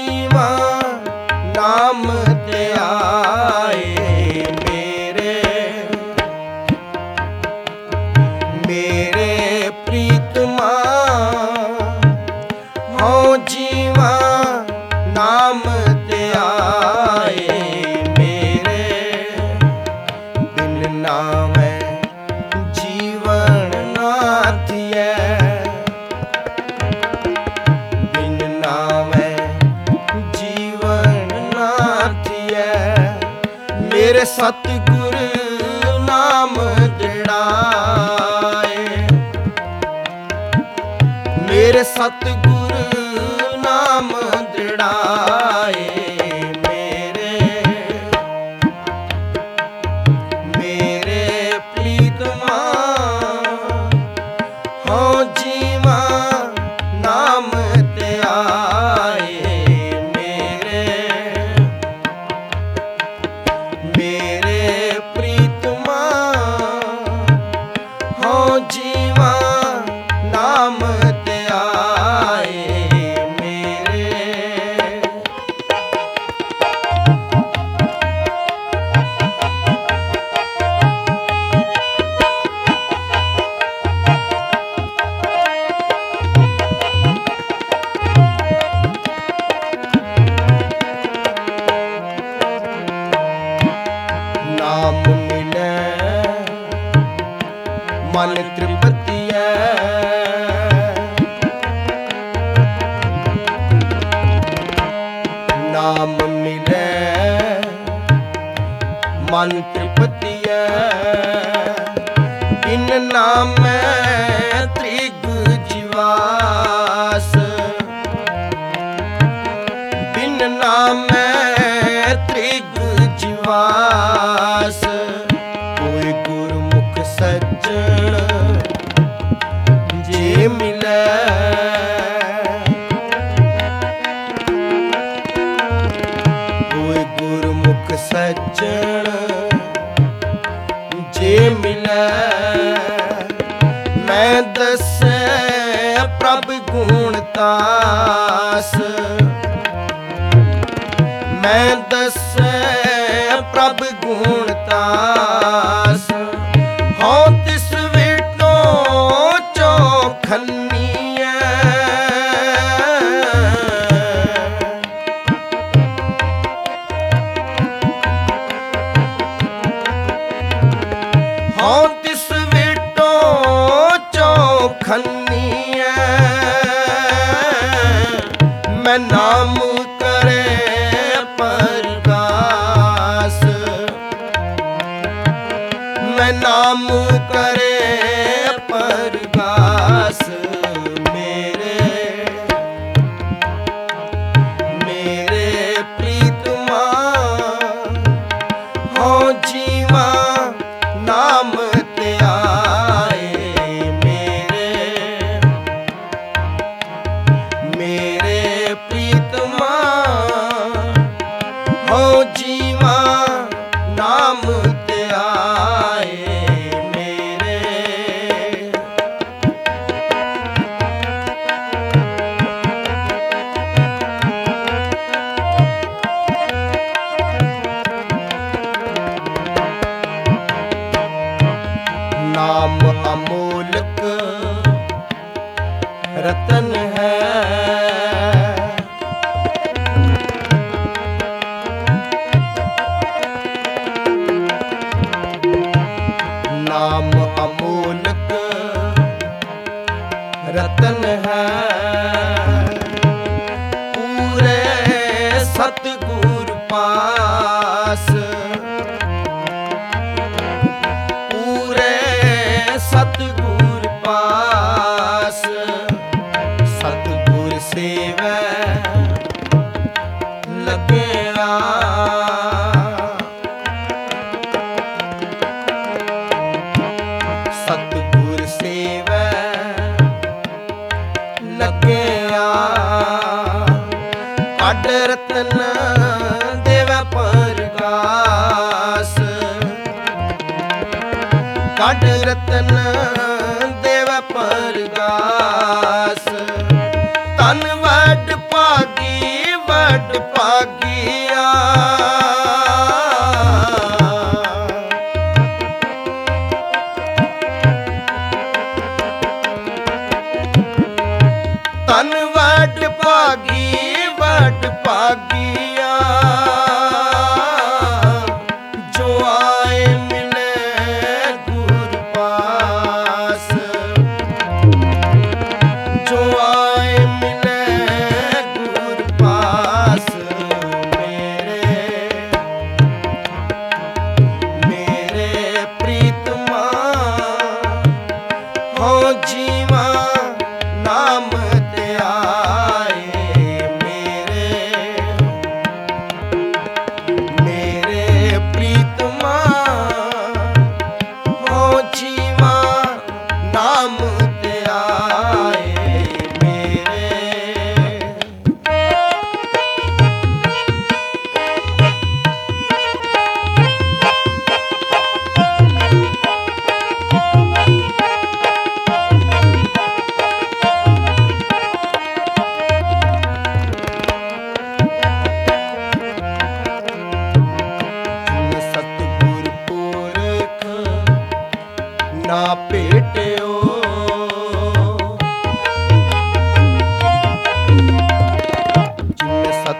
ਜੀਵਾ ਨਾਮ ਤੇ ਆਏ ਮੇਰੇ ਪ੍ਰੀਤਮਾ ਹਉ ਜੀਵਾ ਨਾਮ ਤੇ ਆਏ ਮੇਰੇ ਬਿਨ ਨਾਮੈ ਜੀਵਨ ਨਾ ਥੀਐ ਬਿਨ ਨਾਮੈ ਜੀਵਨ ਨਾ ਥੀਐ ਮੇਰੇ ਸਤਿਗੁਰ ਨਾਮ ਜੜਾਏ ਮੇਰੇ ਸਤਿਗੁਰ ਨਾਮ ਜੜਾਏ ਮੇਰੇ ਪ੍ਰੀਤਮਾ ਹਉ ਜੀਵਾ ਨਾਮ ਤੇ ਆਏ ਮੇਰੇ ਪ੍ਰੀਤਮਾ ਹਉ ਜੀਵਾ ਨਾਮ ਤੇ ਆਏ ਨਾਮ ਮਿਲੈ ਮਨ ਤ੍ਰਿਪਤੀਐ ਨਾਮ ਮਿਲੈ ਮਨ ਤ੍ਰਿਪਤੀਐ ਬਿਨ ਨਾਮੈ ਤ੍ਰਿਗ ਜੀਵਾਸ ਬਿਨ ਨਾਮੈ ਤ੍ਰਿਗ ਜੀਵਾਸ ਕੋਈ ਗੁਰਮੁਖ ਸੱਜਣ ਜੇ ਮਿਲੈ ਕੋਈ ਗੁਰਮੁਖ ਸੱਜਣ ਜੇ ਮਿਲੈ ਮੈਂ ਦੱਸੈ ਪ੍ਰਭ ਗੁਣ ਤਾਸ ਮੈਂ ਦੱਸੈ ਪ੍ਰਭ ਗੁਣ ਤਾਸ ਹਉ ਤਿਸ ਵਿਟੋ ਚੌਖੰਨੀਐ ਹਉ ਤਿਸ ਵਿਟੋ ਚੌਖੰਨੀਐ ਮੈਂ ਨਾਮ ਕਰੇ ਪਰਗਾਸ ਮੈਂ ਨਾਮ ਕਰੇ ਪਰਗਾਸ ਮੇਰੇ ਪ੍ਰੀਤਮਾ ਹਉ ਜੀਵਾ ਨਾਮ ਤੇ ਆਏ ਮੇਰੇ ਪ੍ਰੀਤਮਾ ਹਉ ਜੀਵਾ ਨਾਮ ਤੇ ਆਏ ਨਾਮ ਅਮੋਲਕ ਰਤਨ ਹੈ ਨਾਮ ਅਮੋਲਕ ਰਤਨ ਹੈ ਪੂਰੇ ਸਤਿਗੁਰ ਪਾਸ ਸਤਿਗੁਰ ਪਾਸ ਸਤਿਗੁਰ ਸੇਵੈ ਲੱਗਿਆ ਸਤਿਗੁਰ ਸੇਵੈ ਲੱਗਿਆ ਕੱਢ ਰਤਨ ਦੇਵੈ ਪਰਗਾਸ ਕੱਢ ਰਤਨ ਦੇਵੈ ਪਰਗਾਸ ਤਨ ਵੱਡ ਭਾਗੀ ਵੱਡ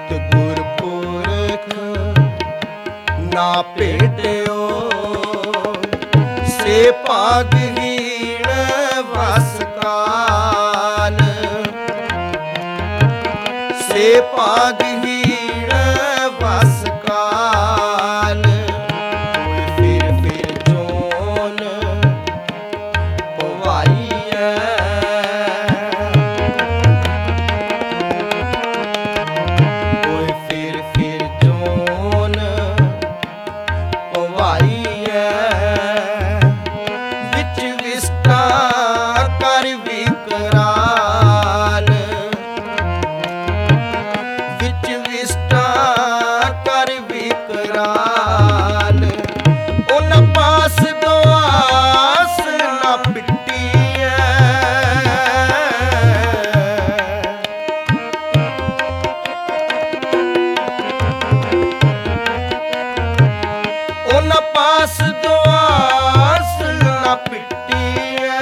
ਸਤਿਗੁਰ ਪੁਰਖ ਨਾ ਭੇਟਿਓ, ਸੇ ਭਾਗਹੀਣ ਵਸ ਕਾਲ, ਸੇ ਭਾਗਹੀਣ ਵਸ ਕਾਲ। ਕੋਈ ਫਿਰ ਜੋਨ ਪਵਾਈਐ, ਕੋਈ ਫਿਰ ਜੋਨ ਪਵਾਈਐ। ਵਿੱਚ ਵਿਸਟਾ ਕਰ ਵਿਕਰਾਲ, ਵਿੱਚ ਵਿਸਟਾ ਕਰ ਵਿਕਰਾਲ। ਉਹਨਾਂ ਪਾਸ ਦੁਆਸ ਨਾ ਪਿੱਟੀਐ, ਉਹਨਾਂ ਪਾਸ ਦੁਆਸ ਨਾ ਪਿੱਟੀਐ।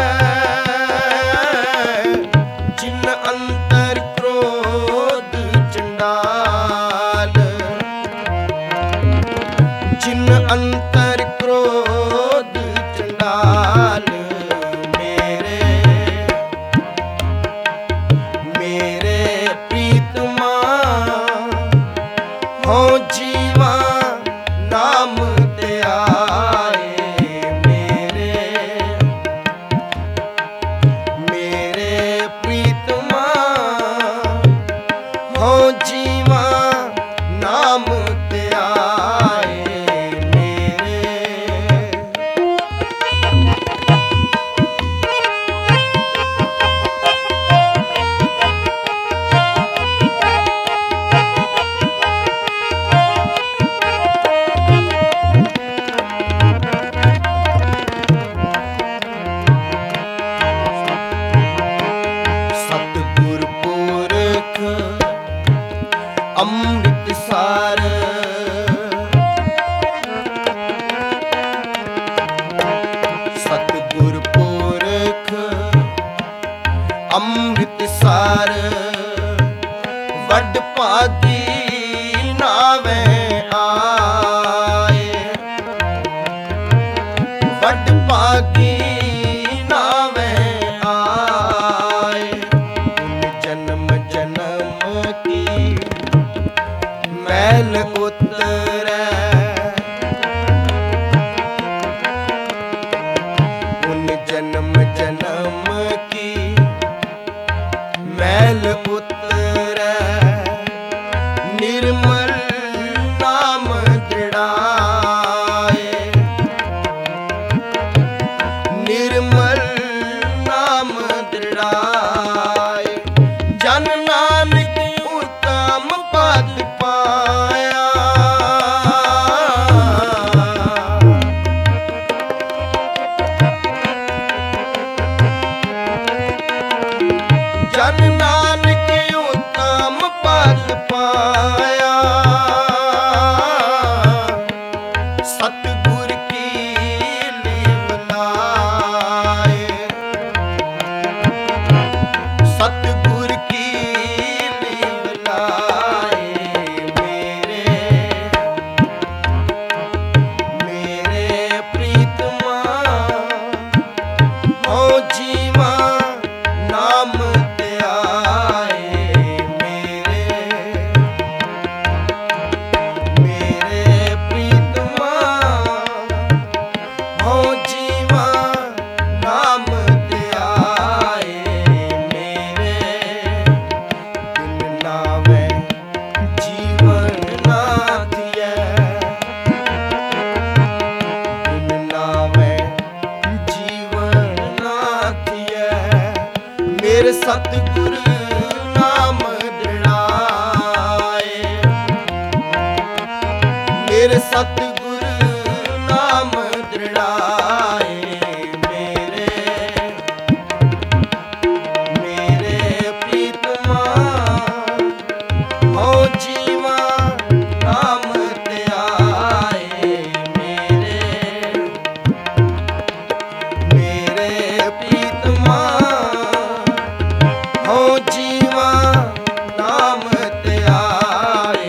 ਜਿਨ ਅੰਤਰ ਕ੍ਰੋਧ ਚੰਡਾਲ, ਜਿਨ ਅੰਤਰ ਕ੍ਰੋਧ ਚੰਡਾਲ। ਮੇਰੇ ਪ੍ਰੀਤਮਾ ਹੋ ਜੀਵਾ ਨਾਮ ਤੇ ਆਏ। ਮੇਰੇ ਪ੍ਰੀਤਮਾ ਹੋ ਜੀਵਾ ਨਾਮ ਤੇ ਆਏ। ਸਤਿਗੁਰ ਪੁਰਖ ਅੰਮ੍ਰਿਤਸਰ, ਸਤਿਗੁਰ ਪੁਰਖ ਅੰਮ੍ਰਿਤਸਰ। ਵੱਡ ਭਾਗੀ ਨਾਵੇਂ ਆਏ, ਵੱਡ ਭਾਗੀ ਨਾਵੇਂ ਆਏ। ਜਨਮ ਜਨਮ ਕੀ ਮੈਲ ਉਤਰੈ, ਹੁਣ ਜਨਮ ਜਨਮ ਕੀ ਮੈਲ ਉਤਰੈ। ਨਿਰਮਲ ਨਾਮ ਦ੍ਰਿੜਾਏ, ਨਿਰਮਲ ਨਾਮ ਦ੍ਰਿੜਾਏ। ਜਨ ਨਾਨਕ ਉਤਮ ਪਦ ਪਾਇਆ, ਜਨ ਨਾਨਕ ਉਤਮ ਪਦ ਪਾਇਆ। ਸਤਿਗੁਰ ਕੀ ਲੀਵ ਲਾਏ, ਸਤਿਗੁਰ ਕੀ ਲੀਵ ਲਾਏ। ਮੇਰੇ ਪ੍ਰੀਤਮਾ ਹੋ ਜੀਵਾ ਨਾਮ ਤੇ ਆਏ। ਮੇਰੇ ਪ੍ਰੀਤਮਾ ਹੋ ਜੀਵਾ ਨਾਮ ਤੇ ਆਏ। ਬਿਨ ਨਾਵੇਂ ਜੀਵਨ ਨਾ ਥੀਐ, ਬਿਨ ਨਾਵੇਂ ਜੀਵਨ ਨਾ ਥੀਐ। ਮੇਰੇ ਸਤਿਗੁਰ ਨਾਮ ਦ੍ਰਿੜਾਏ, ਮੇਰੇ ਸਤਿਗੁਰ ਨਾਮ ਦ੍ਰਿੜਾਏ। ਮੇਰੇ ਪ੍ਰੀਤਮਾ ਹੋ ਜੀਵਾ ਨਾਮ ਤੇ ਆਏ। ਮੇਰੇ ਪ੍ਰੀਤਮਾ ਹੋ ਜੀਵਾ ਨਾਮ ਤੇ ਆਏ।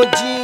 ਜੀ